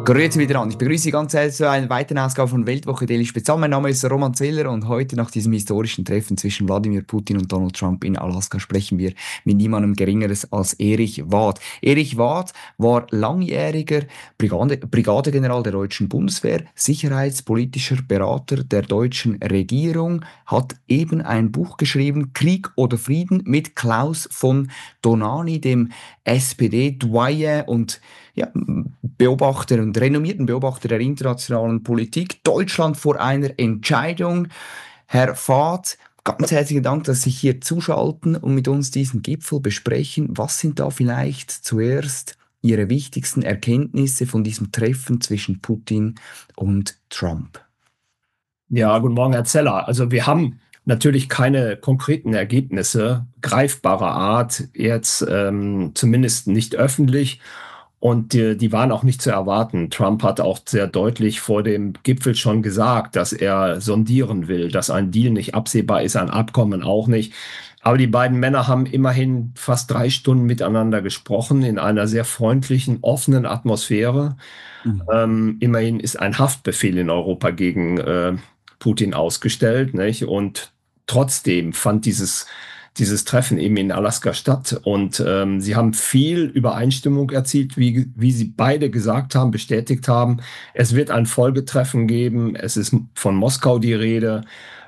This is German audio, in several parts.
Grüezi wieder an. Ich begrüße Sie ganz herzlich zu einer weiteren Ausgabe von Weltwoche Daily Spezial. Mein Name ist Roman Zeller und heute nach diesem historischen Treffen zwischen Wladimir Putin und Donald Trump in Alaska sprechen wir mit niemandem Geringeres als Erich Wad. Erich Wad war langjähriger Brigadegeneral der deutschen Bundeswehr, sicherheitspolitischer Berater der deutschen Regierung, hat eben ein Buch geschrieben, Krieg oder Frieden, mit Klaus von Donani, dem SPD-Doyen und Beobachter und renommierten Beobachter der internationalen Politik. Deutschland vor einer Entscheidung. Herr Fahd, ganz herzlichen Dank, dass Sie hier zuschalten und mit uns diesen Gipfel besprechen. Was sind da vielleicht zuerst Ihre wichtigsten Erkenntnisse von diesem Treffen zwischen Putin und Trump? Ja, guten Morgen, Herr Zeller. Also wir haben natürlich keine konkreten Ergebnisse greifbarer Art, jetzt zumindest nicht öffentlich. Und die waren auch nicht zu erwarten. Trump hat auch sehr deutlich vor dem Gipfel schon gesagt, dass er sondieren will, dass ein Deal nicht absehbar ist, ein Abkommen auch nicht. Aber die beiden Männer haben immerhin fast 3 Stunden miteinander gesprochen, in einer sehr freundlichen, offenen Atmosphäre. Immerhin ist ein Haftbefehl in Europa gegen Putin ausgestellt, nicht? Und trotzdem fand dieses Treffen eben in Alaska statt. Und sie haben viel Übereinstimmung erzielt, wie sie beide gesagt haben, bestätigt haben. Es wird ein Folgetreffen geben. Es ist von Moskau die Rede.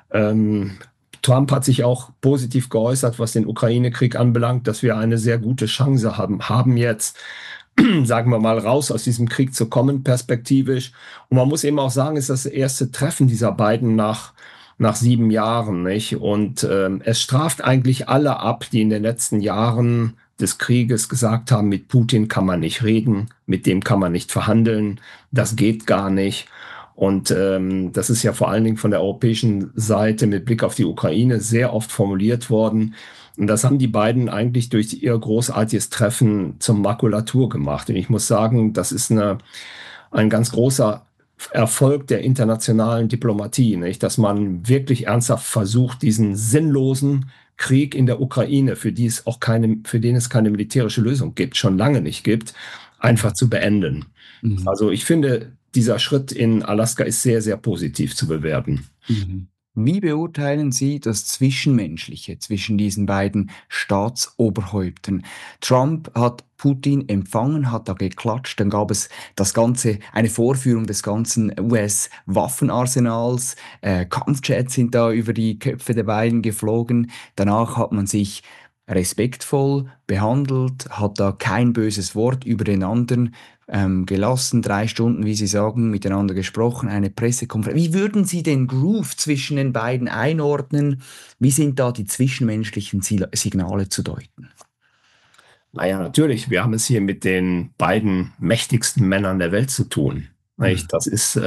Trump hat sich auch positiv geäußert, was den Ukraine-Krieg anbelangt, dass wir eine sehr gute Chance haben jetzt, sagen wir mal, raus aus diesem Krieg zu kommen, perspektivisch. Und man muss eben auch sagen, es ist das erste Treffen dieser beiden nach 7 Jahren, nicht? Und es straft eigentlich alle ab, die in den letzten Jahren des Krieges gesagt haben, mit Putin kann man nicht reden, mit dem kann man nicht verhandeln, das geht gar nicht. Und das ist ja vor allen Dingen von der europäischen Seite mit Blick auf die Ukraine sehr oft formuliert worden. Und das haben die beiden eigentlich durch ihr großartiges Treffen zur Makulatur gemacht. Und ich muss sagen, das ist ein ganz großer Erfolg der internationalen Diplomatie, nicht? Dass man wirklich ernsthaft versucht, diesen sinnlosen Krieg in der Ukraine, für den es keine militärische Lösung gibt, schon lange nicht gibt, einfach zu beenden. Also ich finde, dieser Schritt in Alaska ist sehr, sehr positiv zu bewerten. Wie beurteilen Sie das Zwischenmenschliche zwischen diesen beiden Staatsoberhäuptern? Trump hat Putin empfangen, hat da geklatscht, dann gab es eine Vorführung des ganzen US-Waffenarsenals, Kampfjets sind da über die Köpfe der beiden geflogen, danach hat man sich respektvoll behandelt, hat da kein böses Wort über den anderen gelassen, 3 Stunden, wie Sie sagen, miteinander gesprochen, eine Pressekonferenz. Wie würden Sie den Groove zwischen den beiden einordnen? Wie sind da die zwischenmenschlichen Signale zu deuten? Naja, natürlich, wir haben es hier mit den beiden mächtigsten Männern der Welt zu tun. Nicht? Das ist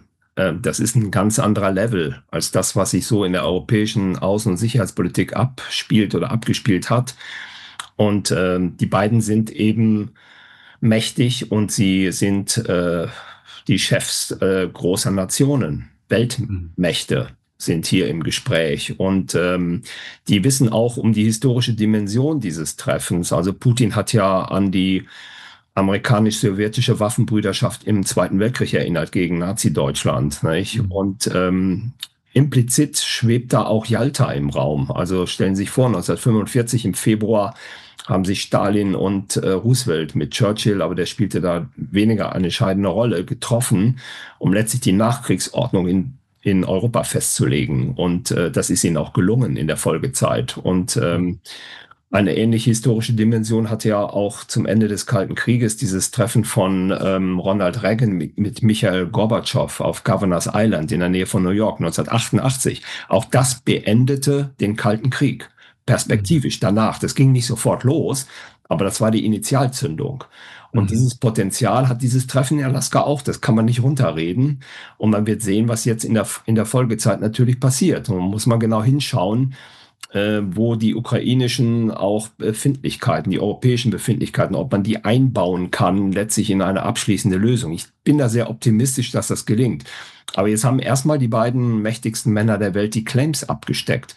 ein ganz anderer Level als das, was sich so in der europäischen Außen- und Sicherheitspolitik abspielt oder abgespielt hat. Und die beiden sind eben mächtig und sie sind die Chefs großer Nationen. Weltmächte sind hier im Gespräch und die wissen auch um die historische Dimension dieses Treffens. Also Putin hat ja an die amerikanisch-sowjetische Waffenbrüderschaft im Zweiten Weltkrieg erinnert gegen Nazi-Deutschland, nicht? Und implizit schwebt da auch Jalta im Raum. Also stellen Sie sich vor, 1945 im Februar haben sich Stalin und Roosevelt mit Churchill, aber der spielte da weniger eine entscheidende Rolle, getroffen, um letztlich die Nachkriegsordnung in Europa festzulegen. Und das ist ihnen auch gelungen in der Folgezeit. Und eine ähnliche historische Dimension hatte ja auch zum Ende des Kalten Krieges dieses Treffen von Ronald Reagan mit Michael Gorbatschow auf Governor's Island in der Nähe von New York 1988. Auch das beendete den Kalten Krieg. Perspektivisch danach. Das ging nicht sofort los, aber das war die Initialzündung. Und dieses Potenzial hat dieses Treffen in Alaska auch. Das kann man nicht runterreden. Und man wird sehen, was jetzt in der Folgezeit natürlich passiert. Und man muss mal genau hinschauen, wo die ukrainischen auch Befindlichkeiten, die europäischen Befindlichkeiten, ob man die einbauen kann, letztlich in eine abschließende Lösung. Ich bin da sehr optimistisch, dass das gelingt. Aber jetzt haben erstmal die beiden mächtigsten Männer der Welt die Claims abgesteckt.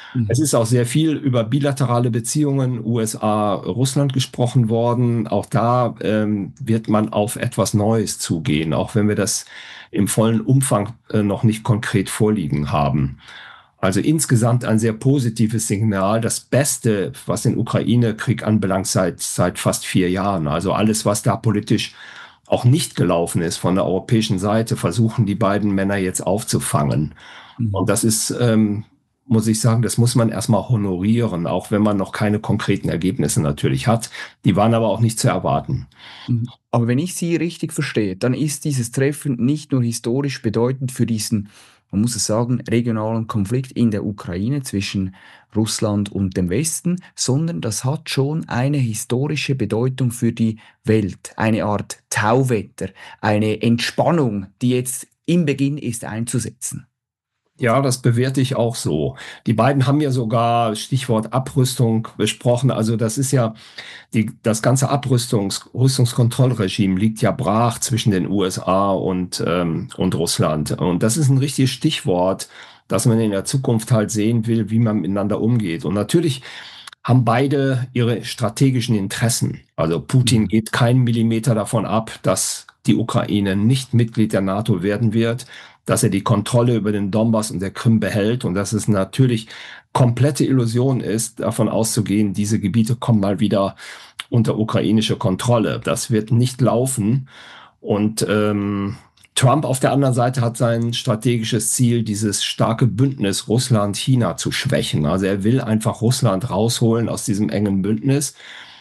Es Mhm. ist auch sehr viel über bilaterale Beziehungen USA-Russland gesprochen worden. Auch da wird man auf etwas Neues zugehen, auch wenn wir das im vollen Umfang noch nicht konkret vorliegen haben. Also insgesamt ein sehr positives Signal. Das Beste, was den Ukraine-Krieg anbelangt, seit fast 4 Jahren. Also alles, was da politisch auch nicht gelaufen ist von der europäischen Seite, versuchen die beiden Männer jetzt aufzufangen. Und Mhm. das ist, muss ich sagen, das muss man erstmal honorieren, auch wenn man noch keine konkreten Ergebnisse natürlich hat. Die waren aber auch nicht zu erwarten. Mhm. Aber wenn ich Sie richtig verstehe, dann ist dieses Treffen nicht nur historisch bedeutend für diesen, man muss es sagen, regionalen Konflikt in der Ukraine zwischen Russland und dem Westen, sondern das hat schon eine historische Bedeutung für die Welt, eine Art Tauwetter, eine Entspannung, die jetzt im Beginn ist einzusetzen. Ja, das bewerte ich auch so. Die beiden haben ja sogar Stichwort Abrüstung besprochen. Also das ist ja das ganze Rüstungskontrollregime liegt ja brach zwischen den USA und Russland. Und das ist ein richtiges Stichwort, dass man in der Zukunft halt sehen will, wie man miteinander umgeht. Und natürlich haben beide ihre strategischen Interessen. Also Putin Mhm. geht keinen Millimeter davon ab, dass die Ukraine nicht Mitglied der NATO werden wird, dass er die Kontrolle über den Donbass und der Krim behält und dass es natürlich komplette Illusion ist, davon auszugehen, diese Gebiete kommen mal wieder unter ukrainische Kontrolle. Das wird nicht laufen. Und Trump auf der anderen Seite hat sein strategisches Ziel, dieses starke Bündnis Russland-China zu schwächen. Also er will einfach Russland rausholen aus diesem engen Bündnis.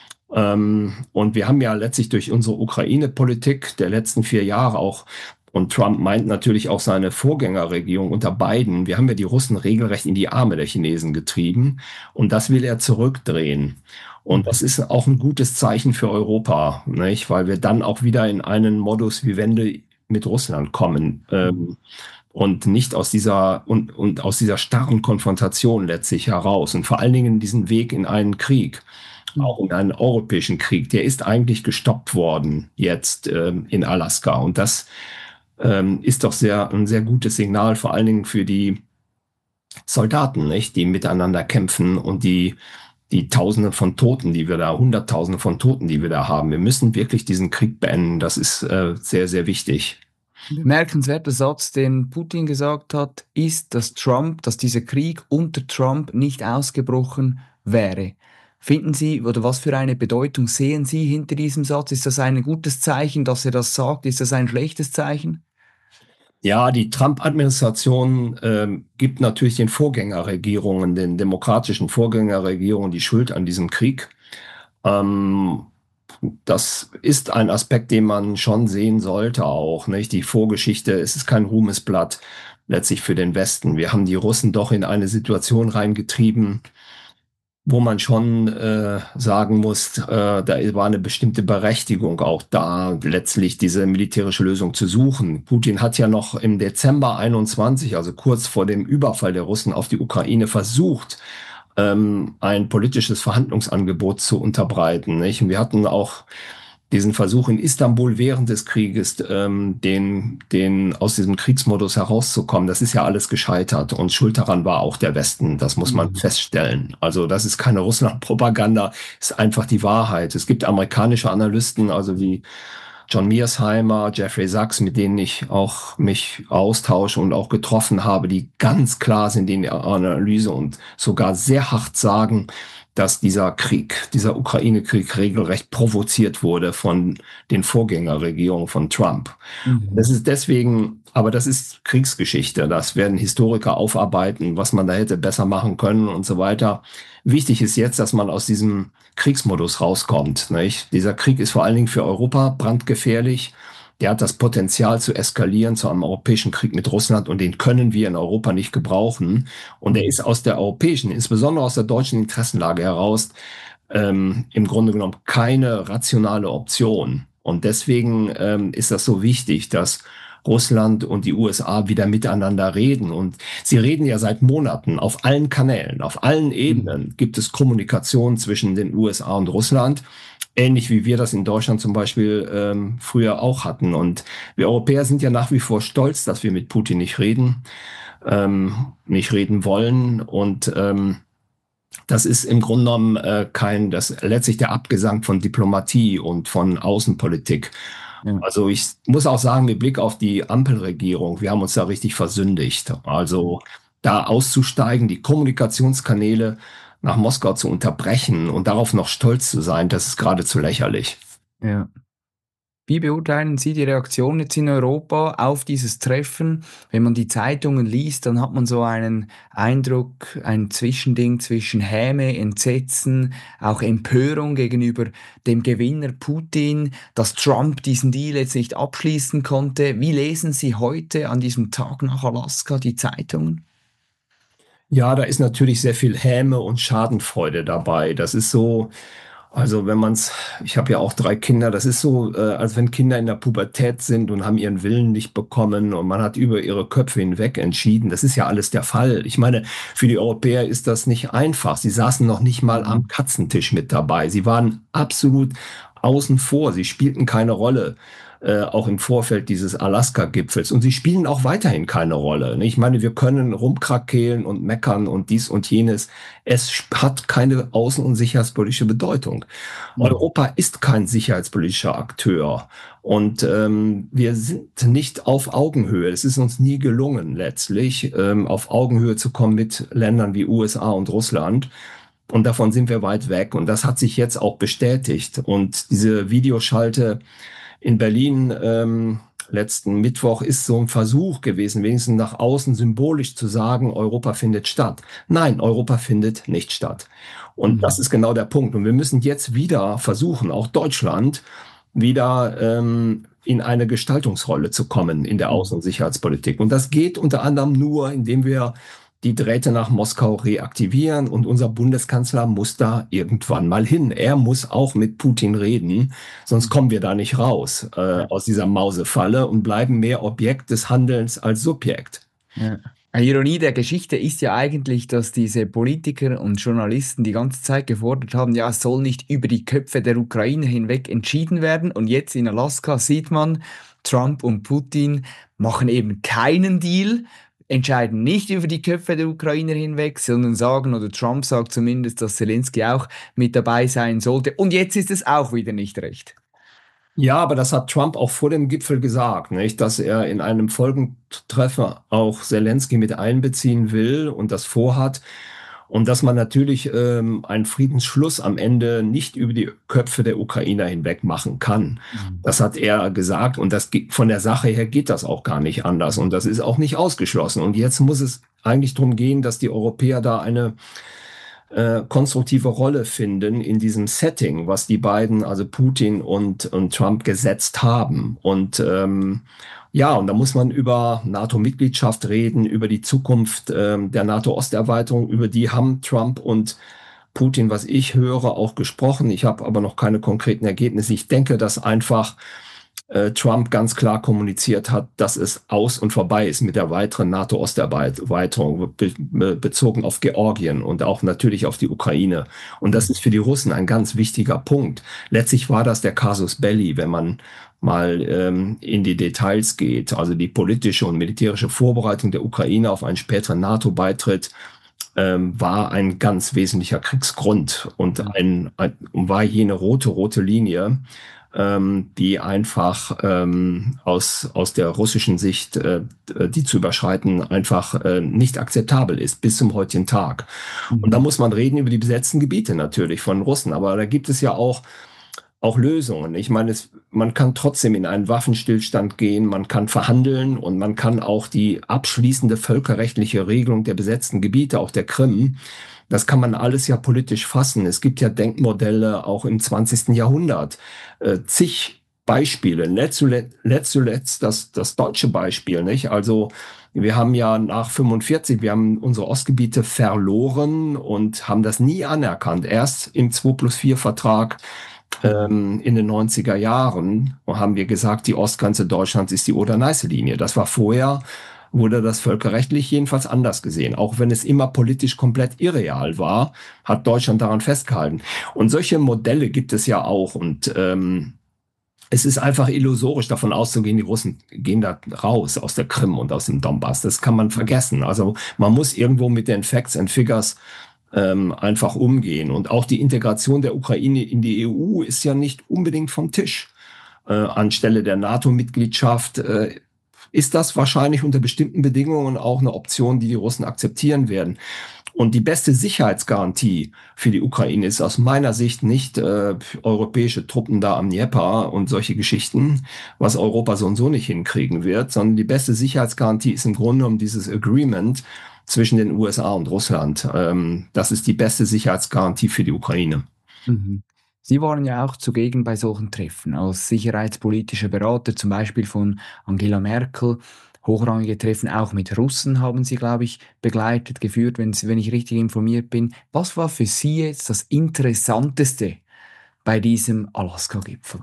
Und wir haben ja letztlich durch unsere Ukraine-Politik der letzten 4 Jahre auch, und Trump meint natürlich auch seine Vorgängerregierung unter Biden, wir haben ja die Russen regelrecht in die Arme der Chinesen getrieben. Und das will er zurückdrehen. Und Mhm. das ist auch ein gutes Zeichen für Europa, nicht? Weil wir dann auch wieder in einen Modus Vivendi mit Russland kommen. Mhm. Und nicht aus und aus dieser starren Konfrontation letztlich heraus. Und vor allen Dingen diesen Weg in einen Krieg, auch Mhm. in einen europäischen Krieg, der ist eigentlich gestoppt worden jetzt in Alaska. Und das ist doch ein sehr gutes Signal, vor allen Dingen für die Soldaten, nicht, die miteinander kämpfen und die Tausende von Toten, die wir da, Hunderttausende von Toten, die wir da haben. Wir müssen wirklich diesen Krieg beenden. Das ist sehr, sehr wichtig. Ein bemerkenswerter Satz, den Putin gesagt hat, ist, dass dieser Krieg unter Trump nicht ausgebrochen wäre. Finden Sie, oder was für eine Bedeutung sehen Sie hinter diesem Satz? Ist das ein gutes Zeichen, dass er das sagt? Ist das ein schlechtes Zeichen? Ja, die Trump-Administration gibt natürlich den Vorgängerregierungen, den demokratischen Vorgängerregierungen die Schuld an diesem Krieg. Ähm, Das ist ein Aspekt, den man schon sehen sollte auch, nicht? Die Vorgeschichte, es ist kein Ruhmesblatt letztlich für den Westen. Wir haben die Russen doch in eine Situation reingetrieben, wo man schon sagen muss, da war eine bestimmte Berechtigung auch da, letztlich diese militärische Lösung zu suchen. Putin hat ja noch im Dezember 21, also kurz vor dem Überfall der Russen auf die Ukraine, versucht, ein politisches Verhandlungsangebot zu unterbreiten. Nicht? Und wir hatten auch diesen Versuch in Istanbul während des Krieges, den aus diesem Kriegsmodus herauszukommen. Das ist ja alles gescheitert und schuld daran war auch der Westen. Das muss man Mhm. feststellen. Also das ist keine Russland-Propaganda, ist einfach die Wahrheit. Es gibt amerikanische Analysten, also wie John Mearsheimer, Jeffrey Sachs, mit denen ich auch mich austausche und auch getroffen habe, die ganz klar sind in der Analyse und sogar sehr hart sagen, dass dieser Krieg, dieser Ukraine-Krieg regelrecht provoziert wurde von den Vorgängerregierungen von Trump. Das Mhm. ist deswegen, aber das ist Kriegsgeschichte. Das werden Historiker aufarbeiten, was man da hätte besser machen können und so weiter. Wichtig ist jetzt, dass man aus diesem Kriegsmodus rauskommt, nicht? Dieser Krieg ist vor allen Dingen für Europa brandgefährlich. Der hat das Potenzial zu eskalieren zu einem europäischen Krieg mit Russland und den können wir in Europa nicht gebrauchen. Und er ist Mhm. aus der europäischen, insbesondere aus der deutschen Interessenlage heraus, im Grunde genommen keine rationale Option. Und deswegen ist das so wichtig, dass Russland und die USA wieder miteinander reden. Und sie reden ja seit Monaten auf allen Kanälen, auf allen Mhm. Ebenen gibt es Kommunikation zwischen den USA und Russland. Ähnlich wie wir das in Deutschland zum Beispiel früher auch hatten. Und wir Europäer sind ja nach wie vor stolz, dass wir mit Putin nicht reden. nicht reden wollen. Und das ist im Grunde genommen das letztlich der Abgesang von Diplomatie und von Außenpolitik. Ja. Also ich muss auch sagen, mit Blick auf die Ampelregierung, wir haben uns da richtig versündigt. Also da auszusteigen, die Kommunikationskanäle nach Moskau zu unterbrechen und darauf noch stolz zu sein, das ist geradezu lächerlich. Ja. Wie beurteilen Sie die Reaktion jetzt in Europa auf dieses Treffen? Wenn man die Zeitungen liest, dann hat man so einen Eindruck, ein Zwischending zwischen Häme, Entsetzen, auch Empörung gegenüber dem Gewinner Putin, dass Trump diesen Deal jetzt nicht abschließen konnte. Wie lesen Sie heute an diesem Tag nach Alaska die Zeitungen? Ja, da ist natürlich sehr viel Häme und Schadenfreude dabei. Das ist so, also ich habe ja auch 3 Kinder, das ist so, als wenn Kinder in der Pubertät sind und haben ihren Willen nicht bekommen und man hat über ihre Köpfe hinweg entschieden. Das ist ja alles der Fall. Ich meine, für die Europäer ist das nicht einfach. Sie saßen noch nicht mal am Katzentisch mit dabei. Sie waren absolut außen vor. Sie spielten keine Rolle. Auch im Vorfeld dieses Alaska-Gipfels. Und sie spielen auch weiterhin keine Rolle. Ne? Ich meine, wir können rumkrakeelen und meckern und dies und jenes. Es hat keine außen- und sicherheitspolitische Bedeutung. Mhm. Europa ist kein sicherheitspolitischer Akteur. Und wir sind nicht auf Augenhöhe. Es ist uns nie gelungen, letztlich auf Augenhöhe zu kommen mit Ländern wie USA und Russland. Und davon sind wir weit weg. Und das hat sich jetzt auch bestätigt. Und diese Videoschalte in Berlin letzten Mittwoch ist so ein Versuch gewesen, wenigstens nach außen symbolisch zu sagen, Europa findet statt. Nein, Europa findet nicht statt. Und das Mhm. ist genau der Punkt. Und wir müssen jetzt wieder versuchen, auch Deutschland, wieder in eine Gestaltungsrolle zu kommen in der Außen- Mhm. und Sicherheitspolitik. Und das geht unter anderem nur, indem wir die Drähte nach Moskau reaktivieren und unser Bundeskanzler muss da irgendwann mal hin. Er muss auch mit Putin reden, sonst kommen wir da nicht raus Ja. aus dieser Mausefalle und bleiben mehr Objekt des Handelns als Subjekt. Ja. Eine Ironie der Geschichte ist ja eigentlich, dass diese Politiker und Journalisten die ganze Zeit gefordert haben, ja, es soll nicht über die Köpfe der Ukrainer hinweg entschieden werden. Und jetzt in Alaska sieht man, Trump und Putin machen eben keinen Deal, entscheiden nicht über die Köpfe der Ukrainer hinweg, sondern sagen, oder Trump sagt zumindest, dass Zelensky auch mit dabei sein sollte. Und jetzt ist es auch wieder nicht recht. Ja, aber das hat Trump auch vor dem Gipfel gesagt, nicht? Dass er in einem Folgentreffen auch Zelensky mit einbeziehen will und das vorhat. Und dass man natürlich einen Friedensschluss am Ende nicht über die Köpfe der Ukrainer hinweg machen kann. Mhm. Das hat er gesagt und von der Sache her geht das auch gar nicht anders und das ist auch nicht ausgeschlossen. Und jetzt muss es eigentlich darum gehen, dass die Europäer da eine konstruktive Rolle finden in diesem Setting, was die beiden, also Putin und Trump, gesetzt haben. Und ja, und da muss man über NATO-Mitgliedschaft reden, über die Zukunft der NATO-Osterweiterung, über die haben Trump und Putin, was ich höre, auch gesprochen. Ich habe aber noch keine konkreten Ergebnisse. Ich denke, dass einfach Trump ganz klar kommuniziert hat, dass es aus und vorbei ist mit der weiteren NATO-Osterweiterung, bezogen auf Georgien und auch natürlich auf die Ukraine. Und das ist für die Russen ein ganz wichtiger Punkt. Letztlich war das der Casus Belli, wenn man mal in die Details geht, also die politische und militärische Vorbereitung der Ukraine auf einen späteren NATO-Beitritt war ein ganz wesentlicher Kriegsgrund und war jene rote Linie, die einfach aus der russischen Sicht, die zu überschreiten, einfach nicht akzeptabel ist bis zum heutigen Tag. Und da Mhm. muss man reden über die besetzten Gebiete natürlich von Russen, aber da gibt es ja auch Lösungen. Ich meine, man kann trotzdem in einen Waffenstillstand gehen, man kann verhandeln und man kann auch die abschließende völkerrechtliche Regelung der besetzten Gebiete, auch der Krim, das kann man alles ja politisch fassen. Es gibt ja Denkmodelle auch im 20. Jahrhundert, zig Beispiele. Zuletzt das deutsche Beispiel, nicht? Also wir haben ja nach 45, wir haben unsere Ostgebiete verloren und haben das nie anerkannt. Erst im 2+4 Vertrag in den 90er Jahren haben wir gesagt, die Ostgrenze Deutschlands ist die Oder-Neiße-Linie. Das war vorher, wurde das völkerrechtlich jedenfalls anders gesehen. Auch wenn es immer politisch komplett irreal war, hat Deutschland daran festgehalten. Und solche Modelle gibt es ja auch. Und Es ist einfach illusorisch davon auszugehen, die Russen gehen da raus aus der Krim und aus dem Donbass. Das kann man vergessen. Also man muss irgendwo mit den Facts and Figures einfach umgehen. Und auch die Integration der Ukraine in die EU ist ja nicht unbedingt vom Tisch. Anstelle der NATO-Mitgliedschaft ist das wahrscheinlich unter bestimmten Bedingungen auch eine Option, die die Russen akzeptieren werden. Und die beste Sicherheitsgarantie für die Ukraine ist aus meiner Sicht nicht europäische Truppen da am Dnepr und solche Geschichten, was Europa so und so nicht hinkriegen wird, sondern die beste Sicherheitsgarantie ist im Grunde genommen dieses Agreement zwischen den USA und Russland. Das ist die beste Sicherheitsgarantie für die Ukraine. Mhm. Sie waren ja auch zugegen bei solchen Treffen als sicherheitspolitischer Berater, zum Beispiel von Angela Merkel. Hochrangige Treffen auch mit Russen haben Sie, glaube ich, begleitet, geführt, wenn ich richtig informiert bin. Was war für Sie jetzt das Interessanteste bei diesem Alaska-Gipfel?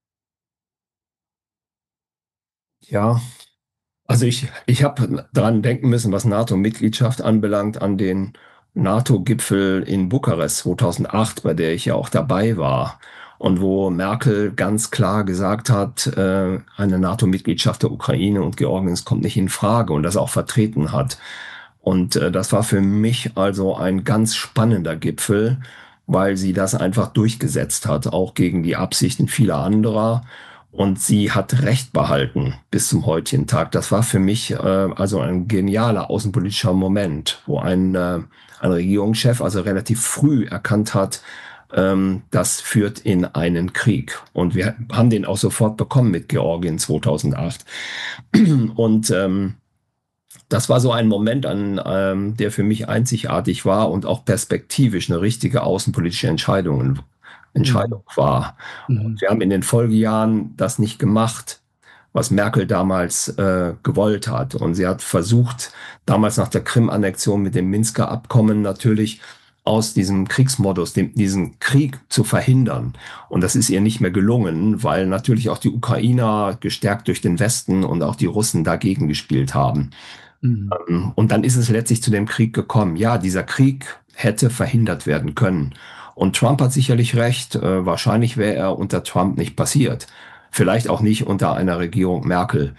Ja, also ich habe daran denken müssen, was NATO-Mitgliedschaft anbelangt, an den NATO-Gipfel in Bukarest 2008, bei der ich ja auch dabei war. Und wo Merkel ganz klar gesagt hat, eine NATO-Mitgliedschaft der Ukraine und Georgiens kommt nicht in Frage und das auch vertreten hat. Und das war für mich also ein ganz spannender Gipfel, weil sie das einfach durchgesetzt hat, auch gegen die Absichten vieler anderer. Und sie hat Recht behalten bis zum heutigen Tag. Das war für mich also ein genialer außenpolitischer Moment, wo ein Regierungschef also relativ früh erkannt hat, das führt in einen Krieg. Und wir haben den auch sofort bekommen mit Georgien 2008. Und das war so ein Moment, der für mich einzigartig war und auch perspektivisch eine richtige außenpolitische Mhm. Entscheidung war. Und Mhm. wir haben in den Folgejahren das nicht gemacht, was Merkel damals gewollt hat. Und sie hat versucht, damals nach der Krim-Annexion mit dem Minsker Abkommen natürlich aus diesem Kriegsmodus, diesen Krieg zu verhindern. Und das ist ihr nicht mehr gelungen, weil natürlich auch die Ukrainer gestärkt durch den Westen und auch die Russen dagegen gespielt haben. Mhm. Und dann ist es letztlich zu dem Krieg gekommen. Ja, dieser Krieg hätte verhindert werden können. Und Trump hat sicherlich recht. Wahrscheinlich wäre er unter Trump nicht passiert. Vielleicht auch nicht unter einer Regierung Merkel.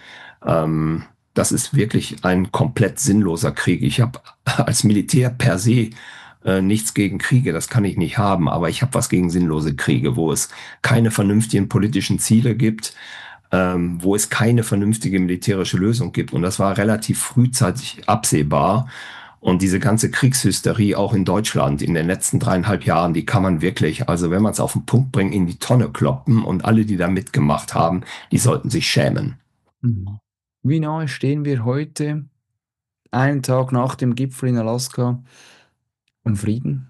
Das ist wirklich ein komplett sinnloser Krieg. Ich habe als Militär per se nichts gegen Kriege, das kann ich nicht haben, aber ich habe was gegen sinnlose Kriege, wo es keine vernünftigen politischen Ziele gibt, wo es keine vernünftige militärische Lösung gibt. Und das war relativ frühzeitig absehbar. Und diese ganze Kriegshysterie auch in Deutschland in den letzten 3,5 Jahren, die kann man wirklich, also wenn man es auf den Punkt bringt, in die Tonne kloppen. Und alle, die da mitgemacht haben, die sollten sich schämen. Mhm. Wie nahe stehen wir heute, einen Tag nach dem Gipfel in Alaska, um Frieden?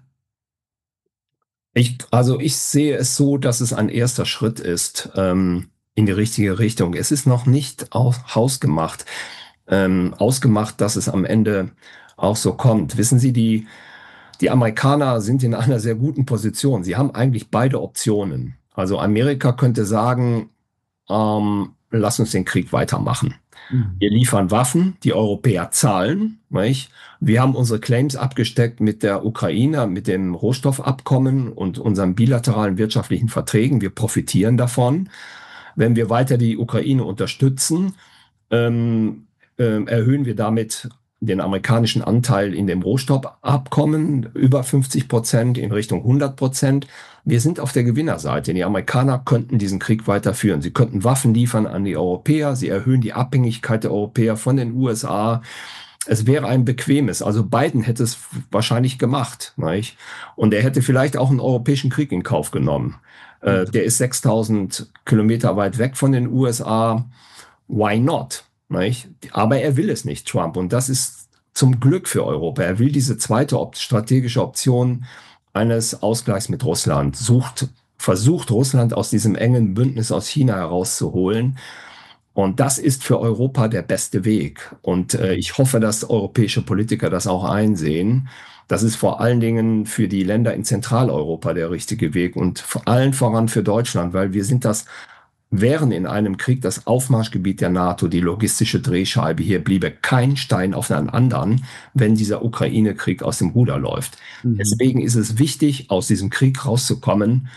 Also ich sehe es so, dass es ein erster Schritt ist in die richtige Richtung. Es ist noch nicht hausgemacht, ausgemacht, dass es am Ende auch so kommt. Wissen Sie, die Amerikaner sind in einer sehr guten Position. Sie haben eigentlich beide Optionen. Also Amerika könnte sagen, lass uns den Krieg weitermachen. Mhm. Wir liefern Waffen, die Europäer zahlen, nicht? Wir haben unsere Claims abgesteckt mit der Ukraine, mit dem Rohstoffabkommen und unseren bilateralen wirtschaftlichen Verträgen. Wir profitieren davon. Wenn wir weiter die Ukraine unterstützen, erhöhen wir damit den amerikanischen Anteil in dem Rohstoffabkommen über 50% in Richtung 100%. Wir sind auf der Gewinnerseite. Die Amerikaner könnten diesen Krieg weiterführen. Sie könnten Waffen liefern an die Europäer. Sie erhöhen die Abhängigkeit der Europäer von den USA. Es wäre ein bequemes. Also Biden hätte es wahrscheinlich gemacht, nicht? Und er hätte vielleicht auch einen europäischen Krieg in Kauf genommen. Mhm. Der ist 6000 Kilometer weit weg von den USA. Why not? Nicht? Aber er will es nicht, Trump. Und das ist zum Glück für Europa. Er will diese zweite strategische Option eines Ausgleichs mit Russland, versucht Russland aus diesem engen Bündnis aus China herauszuholen. Und das ist für Europa der beste Weg. Und Mhm. ich hoffe, dass europäische Politiker das auch einsehen. Das ist vor allen Dingen für die Länder in Zentraleuropa der richtige Weg und vor allen voran für Deutschland, weil wir sind wären in einem Krieg das Aufmarschgebiet der NATO, die logistische Drehscheibe. Hier bliebe kein Stein auf einen anderen, wenn dieser Ukraine-Krieg aus dem Ruder läuft. Mhm. Deswegen ist es wichtig, aus diesem Krieg rauszukommen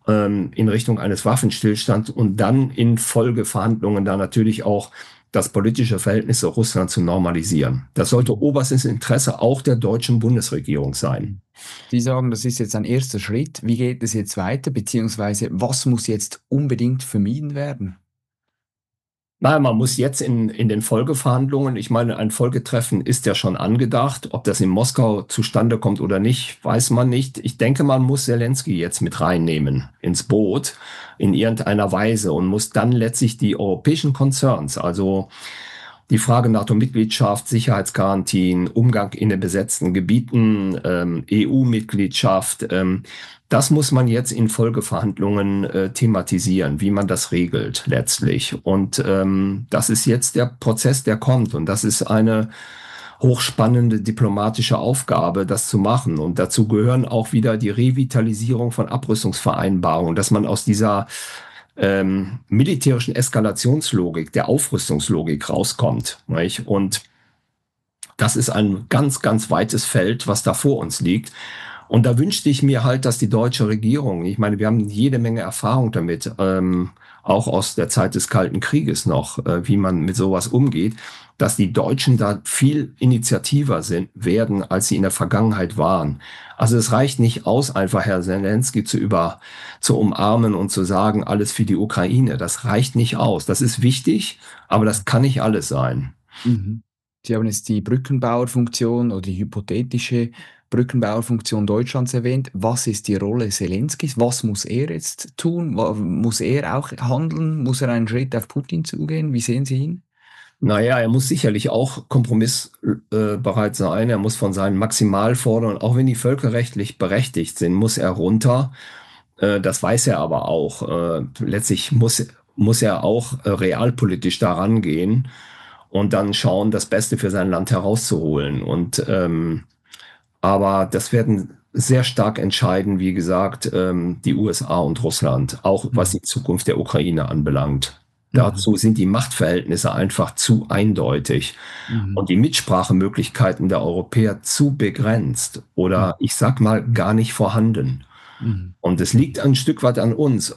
in Richtung eines Waffenstillstands und dann in Folgeverhandlungen da natürlich auch das politische Verhältnis zu Russland zu normalisieren. Das sollte Mhm. oberstes Interesse auch der deutschen Bundesregierung sein. Mhm. Sie sagen, das ist jetzt ein erster Schritt. Wie geht es jetzt weiter? Beziehungsweise, was muss jetzt unbedingt vermieden werden? Nein, man muss jetzt in den Folgeverhandlungen, ich meine, ein Folgetreffen ist ja schon angedacht. Ob das in Moskau zustande kommt oder nicht, weiß man nicht. Ich denke, man muss Zelensky jetzt mit reinnehmen ins Boot in irgendeiner Weise und muss dann letztlich die europäischen Concerns, also die Frage NATO-Mitgliedschaft, Sicherheitsgarantien, Umgang in den besetzten Gebieten, EU-Mitgliedschaft, das muss man jetzt in Folgeverhandlungen thematisieren, wie man das regelt letztlich. Und das ist jetzt der Prozess, der kommt. Und das ist eine hochspannende diplomatische Aufgabe, das zu machen. Und dazu gehören auch wieder die Revitalisierung von Abrüstungsvereinbarungen, dass man aus dieser militärischen Eskalationslogik, der Aufrüstungslogik rauskommt. Nicht? Und das ist ein ganz, ganz weites Feld, was da vor uns liegt. Und da wünschte ich mir halt, dass die deutsche Regierung, ich meine, wir haben jede Menge Erfahrung damit, auch aus der Zeit des Kalten Krieges noch, wie man mit sowas umgeht, dass die Deutschen da viel initiativer werden, als sie in der Vergangenheit waren. Also es reicht nicht aus, einfach Herr Zelensky zu umarmen und zu sagen, alles für die Ukraine. Das reicht nicht aus. Das ist wichtig, aber das kann nicht alles sein. Mhm. Sie haben jetzt die Brückenbauerfunktion oder die hypothetische Brückenbauerfunktion Deutschlands erwähnt. Was ist die Rolle Selenskys? Was muss er jetzt tun? Muss er auch handeln? Muss er einen Schritt auf Putin zugehen? Wie sehen Sie ihn? Naja, er muss sicherlich auch kompromissbereit sein. Er muss von seinen Maximalforderungen, auch wenn die völkerrechtlich berechtigt sind, muss er runter. Das weiß er aber auch. Letztlich muss er auch realpolitisch daran gehen und dann schauen, das Beste für sein Land herauszuholen. Aber das werden sehr stark entscheiden, wie gesagt, die USA und Russland, auch was Mhm. die Zukunft der Ukraine anbelangt. Mhm. Dazu sind die Machtverhältnisse einfach zu eindeutig Mhm. und die Mitsprachemöglichkeiten der Europäer zu begrenzt Mhm. oder ich sag mal gar nicht vorhanden. Mhm. Und es liegt ein Stück weit an uns,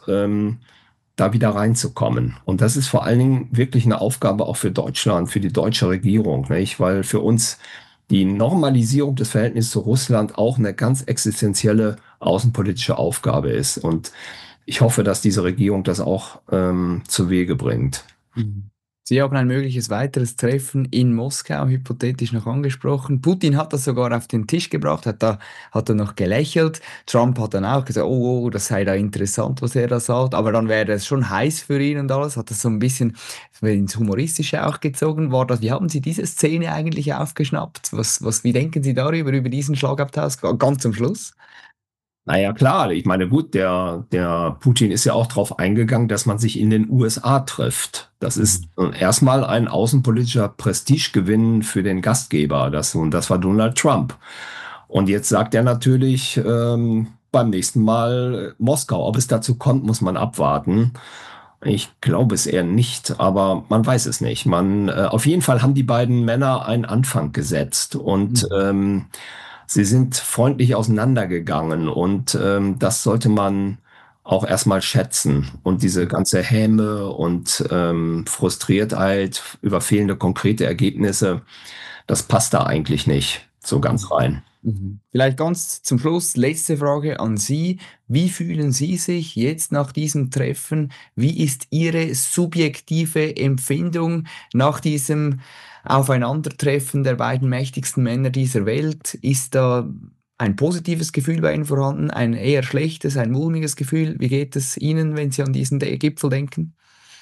da wieder reinzukommen. Und das ist vor allen Dingen wirklich eine Aufgabe auch für Deutschland, für die deutsche Regierung, nicht? Weil für uns die Normalisierung des Verhältnisses zu Russland auch eine ganz existenzielle außenpolitische Aufgabe ist. Und ich hoffe, dass diese Regierung das auch zu Wege bringt. Mhm. Sie haben ein mögliches weiteres Treffen in Moskau hypothetisch noch angesprochen. Putin hat das sogar auf den Tisch gebracht, hat da noch gelächelt. Trump hat dann auch gesagt, oh, das sei da interessant, was er da sagt. Aber dann wäre es schon heiß für ihn und alles. Hat das so ein bisschen ins Humoristische auch gezogen. Wie haben Sie diese Szene eigentlich aufgeschnappt? Wie denken Sie darüber, über diesen Schlagabtausch ganz zum Schluss? Naja, klar, ich meine, gut, der Putin ist ja auch darauf eingegangen, dass man sich in den USA trifft. Das ist Mhm. erstmal ein außenpolitischer Prestigegewinn für den Gastgeber. Und das war Donald Trump. Und jetzt sagt er natürlich beim nächsten Mal Moskau. Ob es dazu kommt, muss man abwarten. Ich glaube es eher nicht, aber man weiß es nicht. Auf jeden Fall haben die beiden Männer einen Anfang gesetzt und Mhm. sie sind freundlich auseinandergegangen und das sollte man auch erstmal schätzen. Und diese ganze Häme und Frustriertheit über fehlende konkrete Ergebnisse, das passt da eigentlich nicht so ganz Mhm. rein. Mhm. Vielleicht ganz zum Schluss, letzte Frage an Sie. Wie fühlen Sie sich jetzt nach diesem Treffen? Wie ist Ihre subjektive Empfindung nach diesem Aufeinandertreffen der beiden mächtigsten Männer dieser Welt? Ist da ein positives Gefühl bei Ihnen vorhanden, ein eher schlechtes, ein mulmiges Gefühl? Wie geht es Ihnen, wenn Sie an diesen Gipfel denken?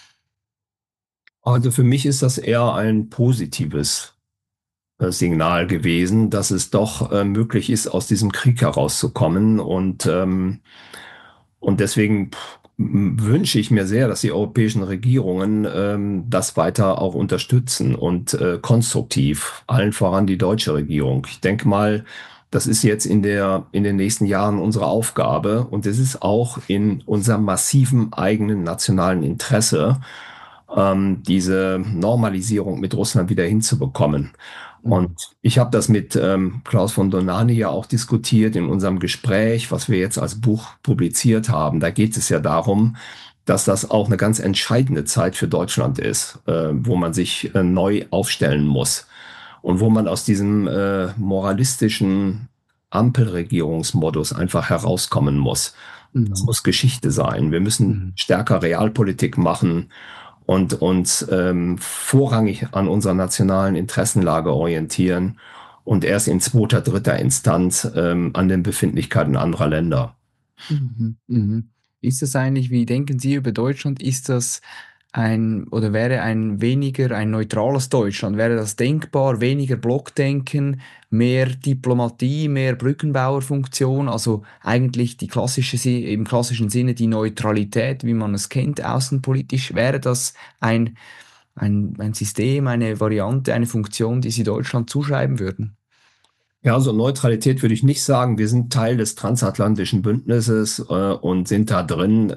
Also für mich ist das eher ein positives Signal gewesen, dass es doch möglich ist, aus diesem Krieg herauszukommen. Und deswegen wünsche ich mir sehr, dass die europäischen Regierungen das weiter auch unterstützen und konstruktiv, allen voran die deutsche Regierung. Ich denke mal, das ist jetzt in den nächsten Jahren unsere Aufgabe und es ist auch in unserem massiven eigenen nationalen Interesse, diese Normalisierung mit Russland wieder hinzubekommen. Mhm. Und ich habe das mit Klaus von Donani ja auch diskutiert in unserem Gespräch, was wir jetzt als Buch publiziert haben. Da geht es ja darum, dass das auch eine ganz entscheidende Zeit für Deutschland ist, wo man sich neu aufstellen muss und wo man aus diesem moralistischen Ampelregierungsmodus einfach herauskommen muss. Das Mhm. muss Geschichte sein. Wir müssen Mhm. stärker Realpolitik machen und uns vorrangig an unserer nationalen Interessenlage orientieren und erst in zweiter, dritter Instanz an den Befindlichkeiten anderer Länder. Mhm, mhm. Ist das eigentlich, wie denken Sie über Deutschland? Ist das ein oder wäre ein weniger ein neutrales Deutschland? Wäre das denkbar? Weniger Blockdenken, mehr Diplomatie, mehr Brückenbauerfunktion? Also eigentlich die klassische, im klassischen Sinne die Neutralität, wie man es kennt, außenpolitisch. Wäre das ein System, eine Variante, eine Funktion, die Sie Deutschland zuschreiben würden? Ja, also Neutralität würde ich nicht sagen. Wir sind Teil des transatlantischen Bündnisses und sind da drin.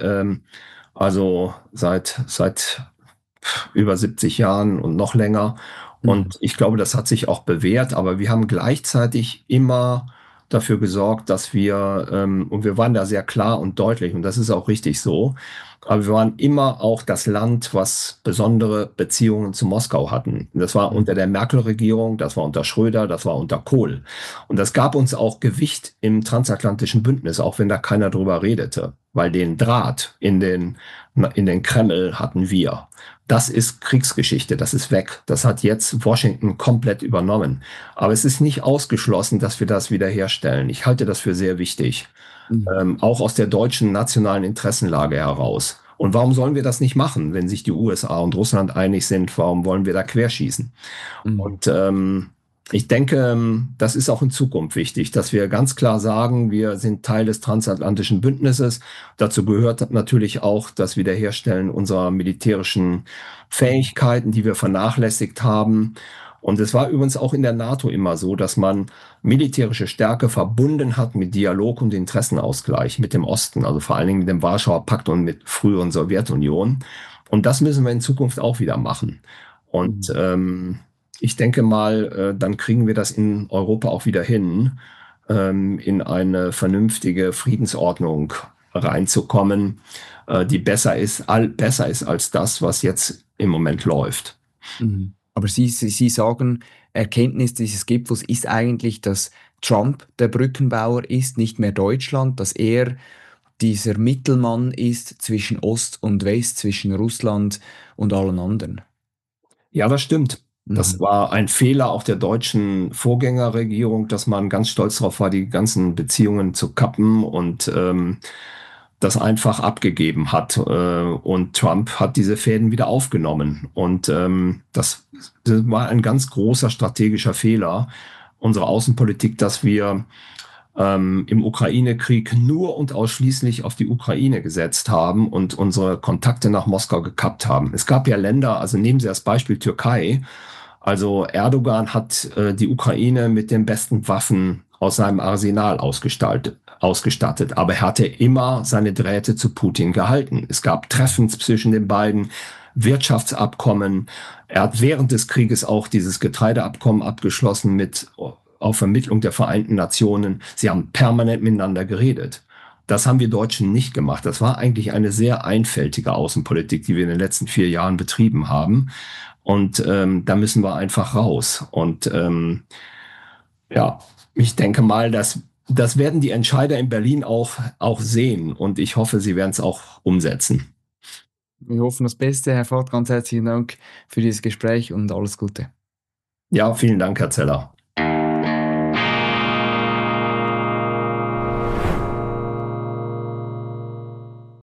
Also seit über 70 Jahren und noch länger. Mhm. Und ich glaube, das hat sich auch bewährt, aber wir haben gleichzeitig immer dafür gesorgt, dass und wir waren da sehr klar und deutlich, und das ist auch richtig so, aber wir waren immer auch das Land, was besondere Beziehungen zu Moskau hatten. Das war Mhm. unter der Merkel-Regierung, das war unter Schröder, das war unter Kohl. Und das gab uns auch Gewicht im transatlantischen Bündnis, auch wenn da keiner drüber redete, weil den Draht in den Kreml hatten wir. Das ist Kriegsgeschichte, das ist weg. Das hat jetzt Washington komplett übernommen. Aber es ist nicht ausgeschlossen, dass wir das wiederherstellen. Ich halte das für sehr wichtig, Mhm. auch aus der deutschen nationalen Interessenlage heraus. Und warum sollen wir das nicht machen, wenn sich die USA und Russland einig sind? Warum wollen wir da querschießen? Mhm. Und ich denke, das ist auch in Zukunft wichtig, dass wir ganz klar sagen, wir sind Teil des transatlantischen Bündnisses. Dazu gehört natürlich auch das Wiederherstellen unserer militärischen Mhm. Fähigkeiten, die wir vernachlässigt haben. Und es war übrigens auch in der NATO immer so, dass man militärische Stärke verbunden hat mit Dialog und Interessenausgleich mit dem Osten, also vor allen Dingen mit dem Warschauer Pakt und mit früheren Sowjetunion. Und das müssen wir in Zukunft auch wieder machen. Und Mhm. ich denke mal, dann kriegen wir das in Europa auch wieder hin, in eine vernünftige Friedensordnung reinzukommen, die besser ist als das, was jetzt im Moment läuft. Mhm. Aber Sie sagen, Erkenntnis dieses Gipfels ist eigentlich, dass Trump der Brückenbauer ist, nicht mehr Deutschland, dass er dieser Mittelmann ist zwischen Ost und West, zwischen Russland und allen anderen. Ja, das stimmt. Das Mhm. war ein Fehler auch der deutschen Vorgängerregierung, dass man ganz stolz darauf war, die ganzen Beziehungen zu kappen und das einfach abgegeben hat. Und Trump hat diese Fäden wieder aufgenommen. Und das war ein ganz großer strategischer Fehler unserer Außenpolitik, dass wir im Ukraine-Krieg nur und ausschließlich auf die Ukraine gesetzt haben und unsere Kontakte nach Moskau gekappt haben. Es gab ja Länder, also nehmen Sie das Beispiel Türkei. Also Erdogan hat die Ukraine mit den besten Waffen aus seinem Arsenal ausgestattet, aber er hatte immer seine Drähte zu Putin gehalten. Es gab Treffen zwischen den beiden, Wirtschaftsabkommen. Er hat während des Krieges auch dieses Getreideabkommen abgeschlossen mit auf Vermittlung der Vereinten Nationen. Sie haben permanent miteinander geredet. Das haben wir Deutschen nicht gemacht. Das war eigentlich eine sehr einfältige Außenpolitik, die wir in den letzten 4 Jahren betrieben haben. Und da müssen wir einfach raus. Und ja, ich denke mal, das werden die Entscheider in Berlin auch sehen. Und ich hoffe, sie werden es auch umsetzen. Wir hoffen das Beste, Herr Ford. Ganz herzlichen Dank für dieses Gespräch und alles Gute. Ja, vielen Dank, Herr Zeller.